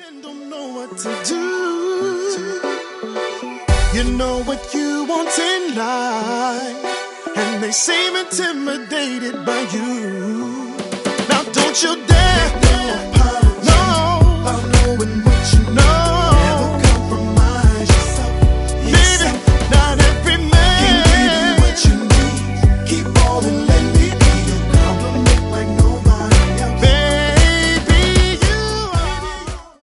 and don't know what to do. You know what you want in life, and they seem intimidated by you. Now don't you dare